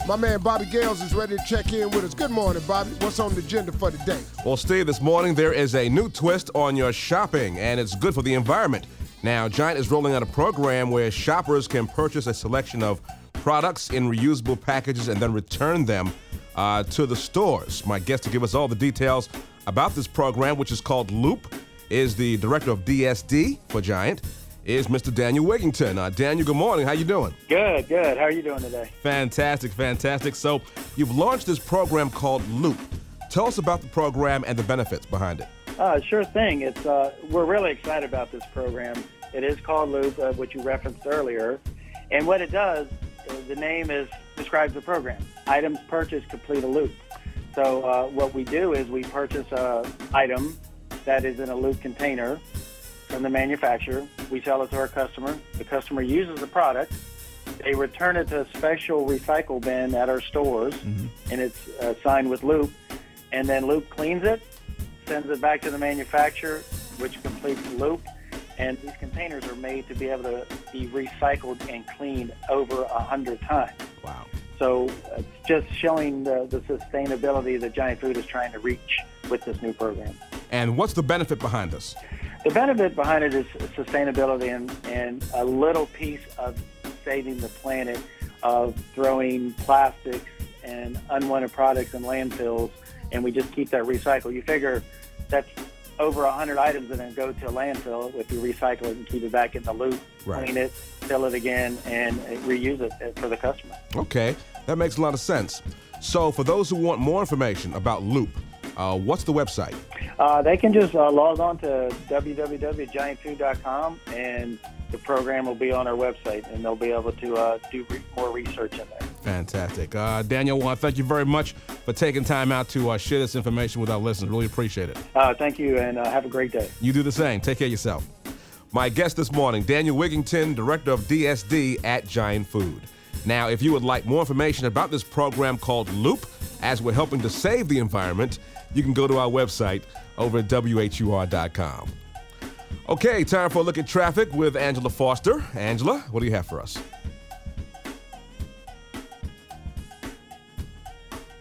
My man Bobby Gales is ready to check in with us. Good morning, Bobby. What's on the agenda for today? Well, Steve, this morning there is a new twist on your shopping, and it's good for the environment. Now, Giant is rolling out a program where shoppers can purchase a selection of products in reusable packages and then return them to the stores. My guest to give us all the details about this program, which is called Loop, is the director of DSD for Giant, is Mr. Daniel Wigington. Daniel, good morning. How you doing? Good. How are you doing today? Fantastic. So you've launched this program called Loop. Tell us about the program and the benefits behind it. Sure thing. It's we're really excited about this program. It is called Loop, which you referenced earlier. And what it does, the name describes the program. Items purchased complete a loop. So what we do is we purchase an item that is in a Loop container from the manufacturer. We sell it to our customer. The customer uses the product. They return it to a special recycle bin at our stores, and it's signed with Loop. And then Loop cleans it, sends it back to the manufacturer, which completes the Loop. And these containers are made to be able to be recycled and cleaned over 100 times. Wow. So it's just showing the sustainability that Giant Food is trying to reach with this new program. And what's the benefit behind this? The benefit behind it is sustainability and a little piece of saving the planet of throwing plastics and unwanted products in landfills, and we just keep that recycled. You figure that's over 100 items that then go to a landfill if you recycle it and keep it back in the Loop, Right. Clean it, fill it again, and reuse it for the customer. Okay, that makes a lot of sense. So for those who want more information about Loop, what's the website? They can just log on to www.giantfood.com, and the program will be on our website, and they'll be able to do more research in there. Fantastic. Daniel, I want to thank you very much for taking time out to share this information with our listeners. Really appreciate it. Thank you, and have a great day. You do the same. Take care of yourself. My guest this morning, Daniel Wigington, director of DSD at Giant Food. Now, if you would like more information about this program called Loop, as we're helping to save the environment, you can go to our website over at WHUR.com. Okay, time for a look at traffic with Angela Foster. Angela, what do you have for us?